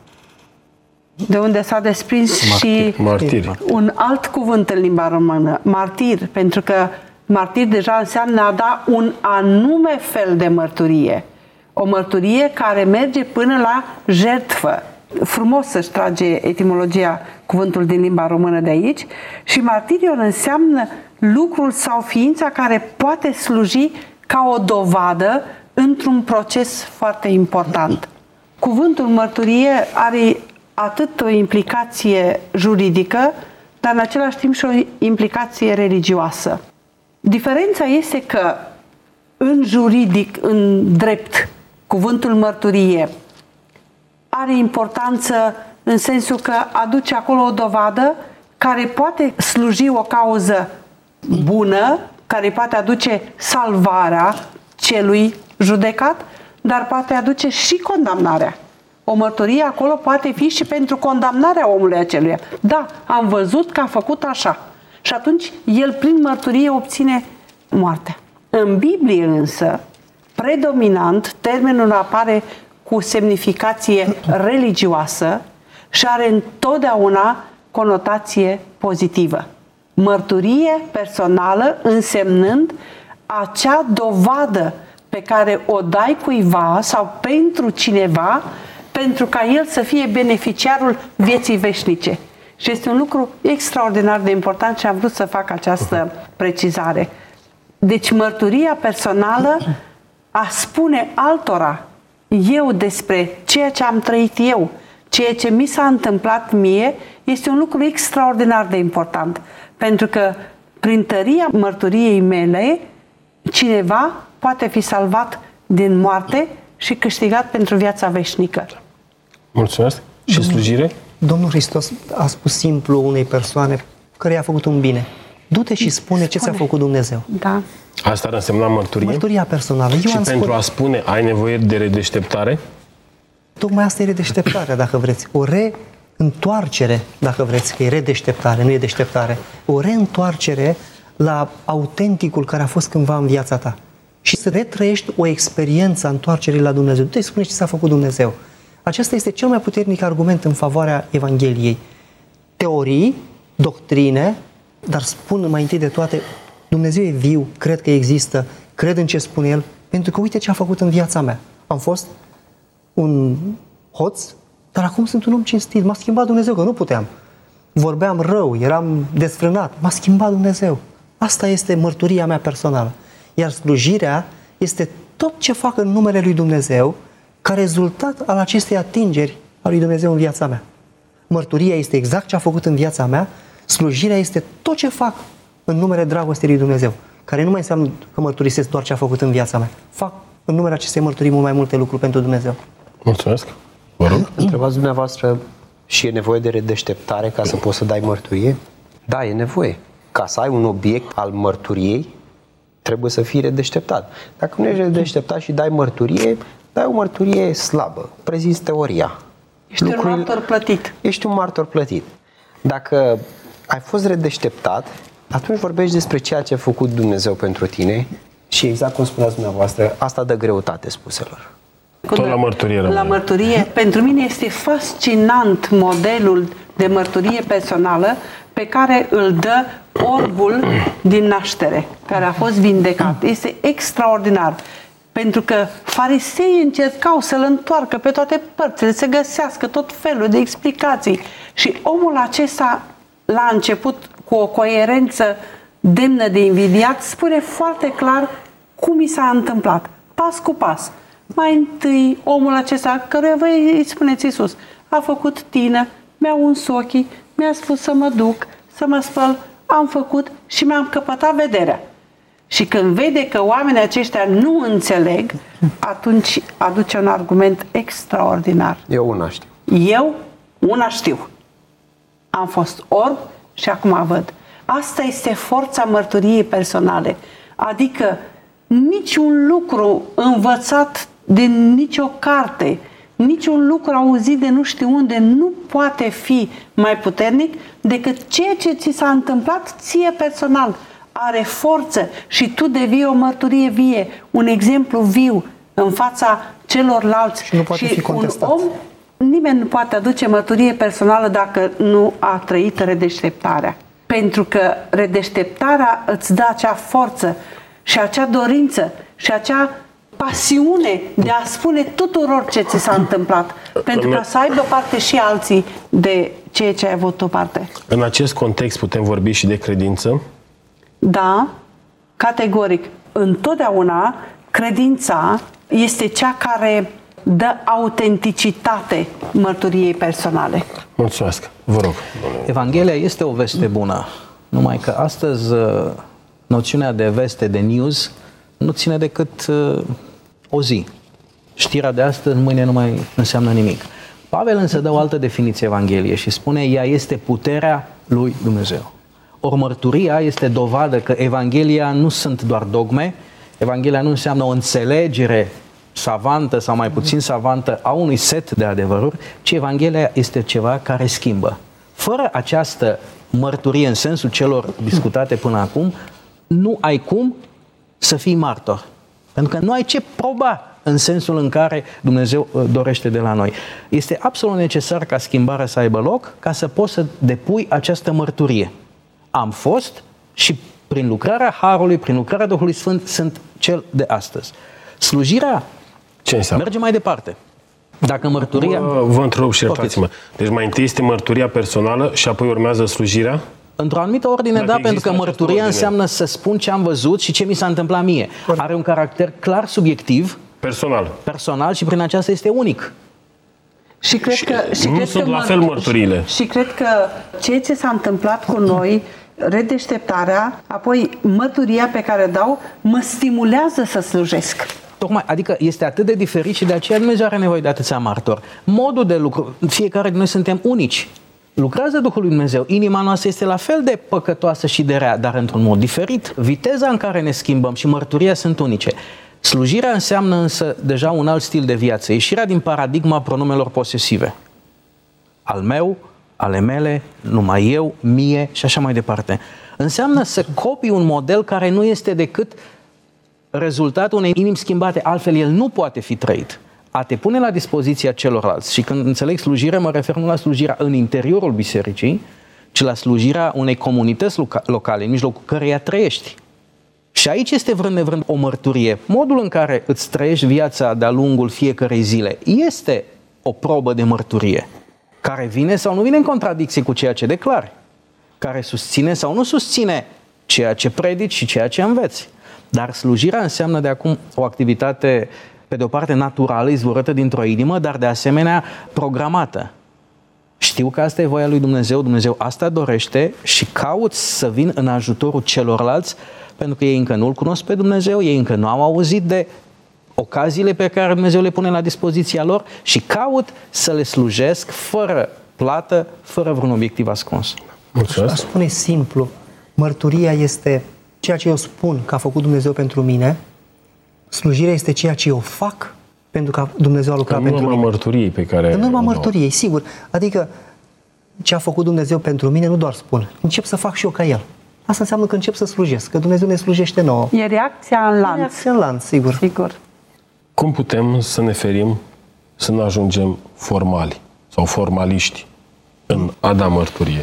de unde s-a desprins martir, și martir. un alt cuvânt în limba română, martir, pentru că martir deja înseamnă a da un anume fel de mărturie, o mărturie care merge până la jertfă. Frumos să-și trage etimologia cuvântul din limba română de aici. Și martirion înseamnă lucrul sau ființa care poate sluji ca o dovadă într-un proces foarte important. Cuvântul mărturie are atât o implicație juridică, dar în același timp și o implicație religioasă. Diferența este că în juridic, în drept, cuvântul mărturie are importanță în sensul că aduce acolo o dovadă care poate sluji o cauză bună, care poate aduce salvarea celui judecat, dar poate aduce și condamnarea. O mărturie acolo poate fi și pentru condamnarea omului aceluia. Da, am văzut că a făcut așa. Și atunci el prin mărturie obține moartea. În Biblie însă, predominant, termenul apare cu semnificație religioasă și are întotdeauna conotație pozitivă. Mărturie personală însemnând acea dovadă pe care o dai cuiva sau pentru cineva pentru ca el să fie beneficiarul vieții veșnice. Și este un lucru extraordinar de important și am vrut să fac această precizare. Deci mărturia personală a spune altora eu despre ceea ce am trăit eu, ceea ce mi s-a întâmplat mie, este un lucru extraordinar de important. Pentru că prin tăria mărturiei mele, cineva poate fi salvat din moarte și câștigat pentru viața veșnică. Mulțumesc. Și slujire? Domnul Hristos a spus simplu unei persoane care i-a făcut un bine. Du-te și spune ce ți-a făcut Dumnezeu. Da. Asta ar însemna mărturie? Mărturia personală. Eu și am pentru spus... a spune, ai nevoie de redeșteptare? Tocmai asta e redeșteptarea, dacă vreți. O reîntoarcere, dacă vreți, că e redeșteptare, nu e deșteptare. O reîntoarcere la autenticul care a fost cândva în viața ta. Și să retrăiești o experiență a întoarcerii la Dumnezeu. Du-te și spune ce ți-a făcut Dumnezeu. Acesta este cel mai puternic argument în favoarea Evangheliei. Teorii, doctrine, dar spun mai întâi de toate, Dumnezeu e viu, cred că există, cred în ce spune El, pentru că uite ce a făcut în viața mea. Am fost un hoț, dar acum sunt un om cinstit. M-a schimbat Dumnezeu, că nu puteam. Vorbeam rău, eram desfrânat. M-a schimbat Dumnezeu. Asta este mărturia mea personală. Iar slujirea este tot ce fac în numele lui Dumnezeu ca rezultat al acestei atingeri a lui Dumnezeu în viața mea. Mărturia este exact ce a făcut în viața mea, slujirea este tot ce fac în numele dragostei lui Dumnezeu, care nu mai înseamnă că mărturisesc doar ce a făcut în viața mea. Fac în numele acestei mărturii mult mai multe lucruri pentru Dumnezeu. Mulțumesc. Vă rog. Întrebați dumneavoastră Și e nevoie de redeșteptare ca să poți să dai mărturie? Da, e nevoie. Ca să ai un obiect al mărturiei, trebuie să fii redeșteptat. Dacă nu ești redeșteptat și dai mărturie, dai o mărturie slabă, prezinți teoria. Ești Lucrurile... un martor plătit. Ești un martor plătit. Dacă ai fost redeșteptat, atunci vorbești despre ceea ce a făcut Dumnezeu pentru tine și exact cum spuneați dumneavoastră, asta dă greutate spuselor. Tot la mărturie rămâne. La mărturie, pentru mine este fascinant modelul de mărturie personală pe care îl dă orbul din naștere, care a fost vindecat. Este extraordinar. Pentru că fariseii încercau să-l întoarcă pe toate părțile, să găsească tot felul de explicații. Și omul acesta, la început, cu o coerență demnă de invidiat, spune foarte clar cum i s-a întâmplat, pas cu pas. Mai întâi, omul acesta, căruia voi îi spuneți Iisus, a făcut tină, mi-a uns ochii, mi-a spus să mă duc, să mă spăl, am făcut și mi-am căpătat vederea. Și când vede că oamenii aceștia nu înțeleg, atunci aduce un argument extraordinar. Eu una știu. Eu una știu. Am fost orb și acum văd. Asta este forța mărturiei personale. Adică niciun lucru învățat din nicio carte, niciun lucru auzit de nu știu unde nu poate fi mai puternic decât ceea ce ți s-a întâmplat ție personal. Are forță și tu devii o mărturie vie, un exemplu viu în fața celorlalți. Și nu poate și fi contestat. Un om, nimeni nu poate aduce mărturie personală dacă nu a trăit redeșteptarea. Pentru că redeșteptarea îți dă acea forță și acea dorință și acea pasiune de a spune tuturor ce ți s-a întâmplat, pentru ca să aibă parte și alții de ceea ce ai avut tu parte. În acest context putem vorbi și de credință? Da, categoric. Întotdeauna credința este cea care dă autenticitate mărturiei personale. Mulțumesc. Vă rog. Evanghelia este o veste bună, numai că astăzi noțiunea de veste, de news, nu ține decât uh, o zi. Știrea de astăzi, mâine nu mai înseamnă nimic. Pavel însă dă o altă definiție Evanghelie și spune, ea este puterea lui Dumnezeu. Ori mărturia este dovadă că Evanghelia nu sunt doar dogme, Evanghelia nu înseamnă o înțelegere savantă sau mai puțin savantă a unui set de adevăruri, ci Evanghelia este ceva care schimbă. Fără această mărturie în sensul celor discutate până acum, nu ai cum să fii martor. Pentru că nu ai ce proba în sensul în care Dumnezeu dorește de la noi. Este absolut necesar ca schimbarea să aibă loc, ca să poți să depui această mărturie. Am fost și prin lucrarea Harului, prin lucrarea Duhului Sfânt, sunt cel de astăzi. Slujirea ce înseamnă? Merge mai departe. Dacă mărturia... Vă, vă întreb și iertați-mă. Deci mai întâi este mărturia personală și apoi urmează slujirea? Într-o anumită ordine, da, pentru că mărturia înseamnă să spun ce am văzut și ce mi s-a întâmplat mie. Are un caracter clar subiectiv, personal, personal și prin aceasta este unic. Și cred și că și nu cred sunt că la fel mărturile. Și, și cred că ceea ce s-a întâmplat cu noi, redeșteptarea, apoi mărturia pe care o dau, mă stimulează să slujesc. Tocmai, adică este atât de diferit și de aceea Dumnezeu are nevoie de atâția martori. Modul de lucru, fiecare din noi suntem unici. Lucrează Duhul lui Dumnezeu, inima noastră este la fel de păcătoasă și de rea, dar într-un mod diferit. Viteza în care ne schimbăm și mărturia sunt unice. Slujirea înseamnă însă deja un alt stil de viață, ieșirea din paradigma pronumelor posesive. Al meu, ale mele, numai eu, mie și așa mai departe. Înseamnă să copii un model care nu este decât rezultatul unei inimi schimbate, altfel el nu poate fi trăit. A te pune la dispoziția celorlalți. Și când înțeleg slujire, mă refer nu la slujirea în interiorul bisericii, ci la slujirea unei comunități locale, în mijlocul căreia trăiești. Și aici este vrând nevrând o mărturie. Modul în care îți trăiești viața de-a lungul fiecărei zile este o probă de mărturie, care vine sau nu vine în contradicție cu ceea ce declari, care susține sau nu susține ceea ce predici și ceea ce înveți. Dar slujirea înseamnă de acum o activitate, pe de o parte naturală, izvorâtă dintr-o inimă, dar de asemenea programată. Știu că asta e voia lui Dumnezeu, Dumnezeu asta dorește și caut să vin în ajutorul celorlalți, pentru că ei încă nu-L cunosc pe Dumnezeu, ei încă nu au auzit de ocaziile pe care Dumnezeu le pune la dispoziția lor și caut să le slujesc fără plată, fără vreun obiectiv ascuns. Mulțumesc. Aș spune simplu, mărturia este ceea ce eu spun că a făcut Dumnezeu pentru mine, slujirea este ceea ce eu fac pentru că Dumnezeu a lucrat pentru mine. În urma mărturiei pe care... În urma mărturiei, sigur. Adică ce a făcut Dumnezeu pentru mine, nu doar spun, încep să fac și eu ca El. Asta înseamnă că încep să slujesc, că Dumnezeu ne slujește nouă. E reacția în lanț. Reacția în lanț, sigur. Sigur. Cum putem să ne ferim să nu ajungem formali sau formaliști în a da mărturie,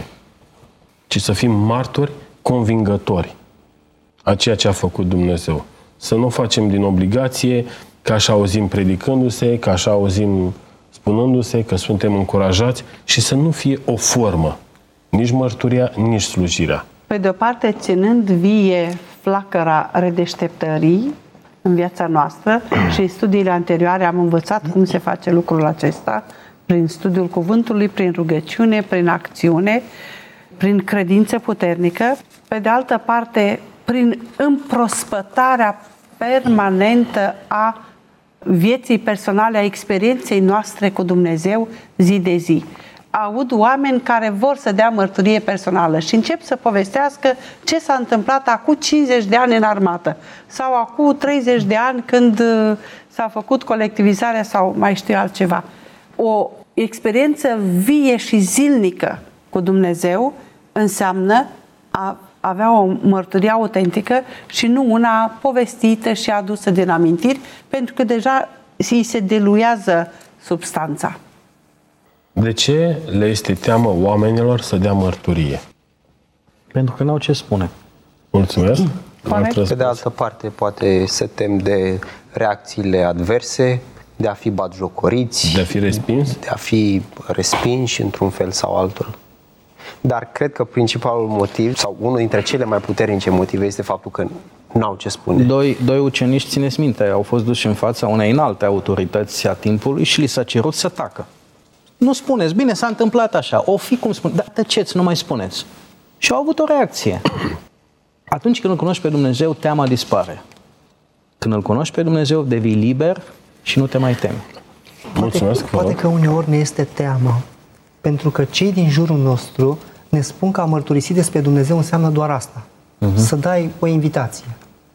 ci să fim martori convingători a ceea ce a făcut Dumnezeu. Să nu facem din obligație, că așa auzim predicându-se, că așa auzim spunându-se, că suntem încurajați, și să nu fie o formă, nici mărturia, nici slujirea. Pe de o parte, ținând vie flacăra redeșteptării în viața noastră, și în studiile anterioare am învățat cum se face lucrul acesta, prin studiul cuvântului, prin rugăciune, prin acțiune, prin credință puternică. Pe de altă parte, prin împrospătarea permanentă a vieții personale, a experienței noastre cu Dumnezeu zi de zi. Aud oameni care vor să dea mărturie personală și încep să povestească ce s-a întâmplat acum cincizeci de ani în armată sau acum treizeci de ani când s-a făcut colectivizarea sau mai știu altceva. O experiență vie și zilnică cu Dumnezeu înseamnă a avea o mărturie autentică și nu una povestită și adusă din amintiri, pentru că deja îi se diluează substanța. De ce le este teamă oamenilor să dea mărturie? Pentru că n-au ce spune. Mulțumesc. Pe de altă parte, poate se tem de reacțiile adverse, de a fi batjocoriți, De a fi respins? de a fi respinși într-un fel sau altul. Dar cred că principalul motiv, sau unul dintre cele mai puternice motive, este faptul că n-au ce spune. Doi, doi ucenici, țineți minte, au fost duși în fața unei înalte autorități a timpului și li s-a cerut să tacă. Nu spuneți, bine, s-a întâmplat așa, o fi cum spune, dar tăceți, nu mai spuneți. Și au avut o reacție. Atunci când îl cunoști pe Dumnezeu, teama dispare. Când îl cunoști pe Dumnezeu, devii liber și nu te mai temi. Mulțumesc. Poate, poate că uneori ne este teamă, pentru că cei din jurul nostru ne spun că a mărturisi despre Dumnezeu înseamnă doar asta. Uh-huh. Să dai o invitație,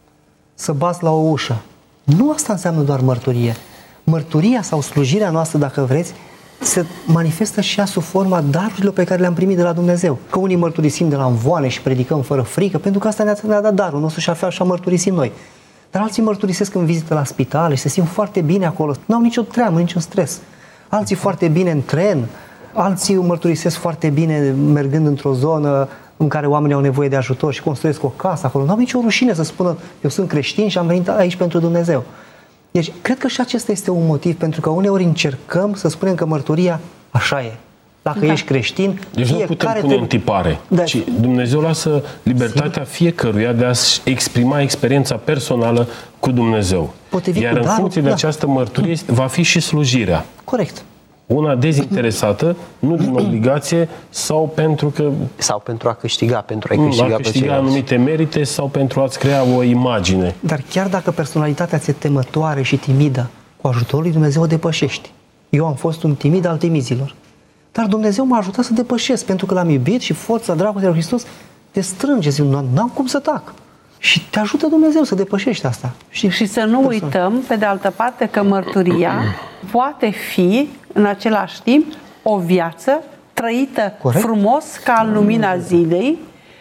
să bați la o ușă. Nu asta înseamnă doar mărturie. Mărturia sau slujirea noastră, dacă vreți, se manifestă și ea sub forma darurilor pe care le-am primit de la Dumnezeu. Că unii mărturisim de la învoane și predicăm fără frică, pentru că asta ne-a, ne-a dat darul nostru și așa mărturisim noi. Dar alții mărturisesc în vizită la spitale și se simt foarte bine acolo. Nu au nicio treabă, niciun stres. Alții foarte bine în tren, alții mărturisesc foarte bine mergând într-o zonă în care oamenii au nevoie de ajutor și construiesc o casă acolo. Nu au nicio rușine să spună, eu sunt creștin și am venit aici pentru Dumnezeu. Deci, cred că și acesta este un motiv, pentru că uneori încercăm să spunem că mărturia așa e. Dacă da. ești creștin, deci nu putem pune trebuie... în tipare, da. ci Dumnezeu lasă libertatea fiecăruia de a-și exprima experiența personală cu Dumnezeu. Potrivit Iar cu în darul, funcție de da. această mărturie va fi și slujirea. Corect. Una dezinteresată, nu din obligație sau pentru că... Sau pentru a câștiga, pentru a câștiga, a câștiga anumite merite sau pentru a-ți crea o imagine. Dar chiar dacă personalitatea ți-e temătoare și timidă, cu ajutorul lui Dumnezeu o depășești. Eu am fost un timid al timizilor. Dar Dumnezeu m-a ajutat să depășesc, pentru că l-am iubit și forța dragostei lui Hristos te strânge. Zic, n-am cum să tac. Și te ajută Dumnezeu să depășești asta. Și, și să nu uităm, pe de altă parte, că mărturia poate fi, în același timp, o viață trăită Corect. frumos, ca în lumina zilei,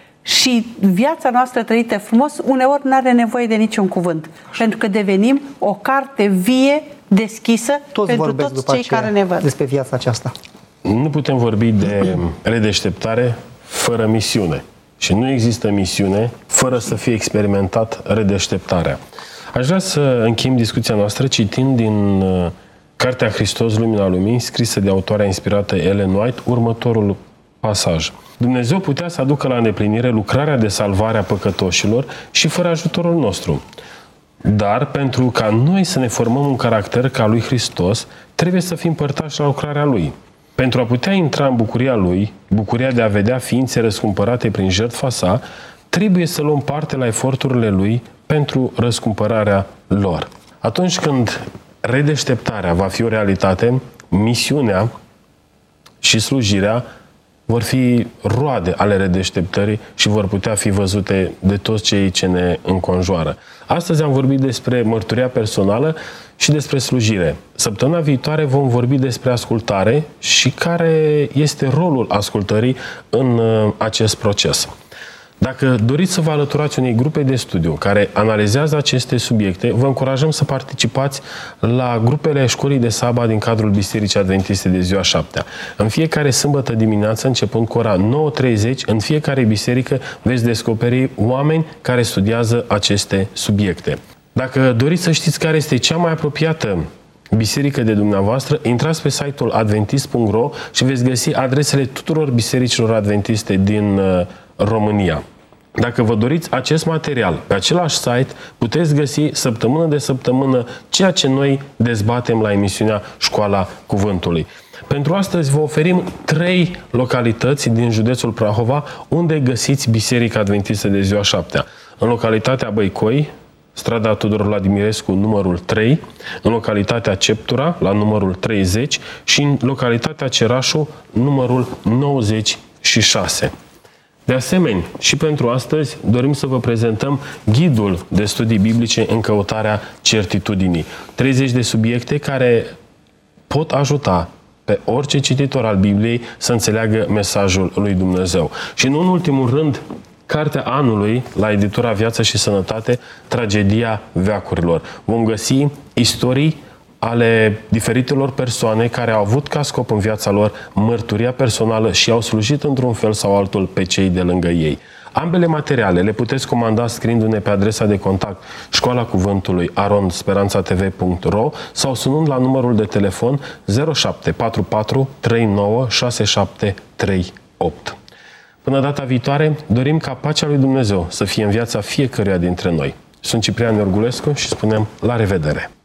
și viața noastră trăită frumos uneori nu are nevoie de niciun cuvânt. Pentru că devenim o carte vie, deschisă toți pentru toți cei care ne văd. Despre viața aceasta. Nu putem vorbi de redeșteptare fără misiune. Și nu există misiune fără să fie experimentat redeșteptarea. Aș vrea să încheiem discuția noastră citind din uh, Cartea Hristos, Lumina Lumii, scrisă de autoarea inspirată Ellen White, următorul pasaj. Dumnezeu putea să aducă la îndeplinire lucrarea de salvare a păcătoșilor și fără ajutorul nostru. Dar pentru ca noi să ne formăm un caracter ca lui Hristos, trebuie să fim părtași la lucrarea Lui. Pentru a putea intra în bucuria Lui, bucuria de a vedea ființe răscumpărate prin jertfa sa, trebuie să luăm parte la eforturile Lui pentru răscumpărarea lor. Atunci când redeșteptarea va fi o realitate, misiunea și slujirea vor fi roade ale redeșteptării și vor putea fi văzute de toți cei ce ne înconjoară. Astăzi am vorbit despre mărturia personală și despre slujire. Săptămâna viitoare vom vorbi despre ascultare și care este rolul ascultării în acest proces. Dacă doriți să vă alăturați unei grupe de studiu care analizează aceste subiecte, vă încurajăm să participați la grupele școlii de sabat din cadrul Bisericii Adventiste de Ziua Șaptea. În fiecare sâmbătă dimineață, începând cu ora nouă treizeci, în fiecare biserică veți descoperi oameni care studiază aceste subiecte. Dacă doriți să știți care este cea mai apropiată biserică de dumneavoastră, intrați pe site-ul adventist punct ro și veți găsi adresele tuturor bisericilor adventiste din România. Dacă vă doriți acest material pe același site, puteți găsi săptămână de săptămână ceea ce noi dezbatem la emisiunea Școala Cuvântului. Pentru astăzi vă oferim trei localități din județul Prahova unde găsiți Biserica Adventistă de Ziua Șaptea. În localitatea Băicoi, strada Tudor Vladimirescu, numărul trei, în localitatea Ceptura, la numărul treizeci și în localitatea Cerașu, numărul nouăzeci și șase. De asemenea, și pentru astăzi dorim să vă prezentăm ghidul de studii biblice în căutarea certitudinii. treizeci de subiecte care pot ajuta pe orice cititor al Bibliei să înțeleagă mesajul lui Dumnezeu. Și nu în ultimul rând, cartea anului, la editura Viață și Sănătate, Tragedia veacurilor. Vom găsi istorii ale diferitelor persoane care au avut ca scop în viața lor mărturia personală și au slujit într-un fel sau altul pe cei de lângă ei. Ambele materiale le puteți comanda scriindu-ne pe adresa de contact Școala Cuvântului arond speranța t v punct ro sau sunând la numărul de telefon zero șapte patru patru trei nouă șase șapte trei opt. Până data viitoare, dorim ca pacea lui Dumnezeu să fie în viața fiecăruia dintre noi. Sunt Ciprian Iorgulescu și spunem la revedere!